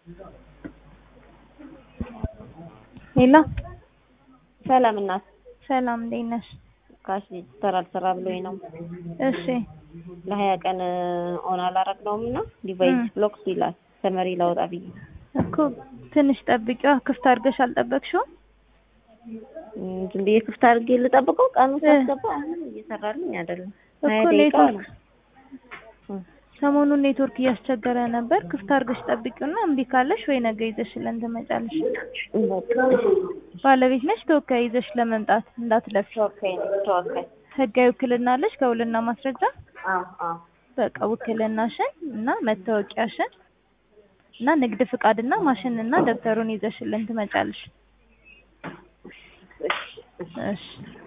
ሄሎ ሰላም እናት ሰላም እንዴት ነሽ? ካሽ ተራ ብሎኝ ነው። እሺ ለ20 ቀን ኦን አላረግነውም እና ዲቫይስ ብሎክ ይላል። ሰመሪ ላውጣ ብዬ እኮ ትንሽ ጠብቂዋ። ክፍት አድርገሽ አልጠበቅሽውም? ዝም ብዬ ክፍት አድርጌ ልጠብቀው። ቀኑ ሳስገባ አሁን እየሰራልኝ አይደለም። እኮ ኔትወርክ ሰሞኑን ኔትወርክ እያስቸገረ ነበር። ክፍት አድርገሽ ጠብቂውና እምቢ ካለሽ ወይ ነገ ይዘሽልን ትመጫለሽ። ባለቤት ነሽ ተወካይ ይዘሽ ለመምጣት እንዳትለፊ። ተወካይ ህጋዊ ውክልና አለሽ ከውልና ማስረጃ? አዎ በቃ ውክልናሽን እና መታወቂያሽን እና ንግድ ፍቃድና ማሽንና ደብተሩን ይዘሽልን ትመጫለሽ። እሺ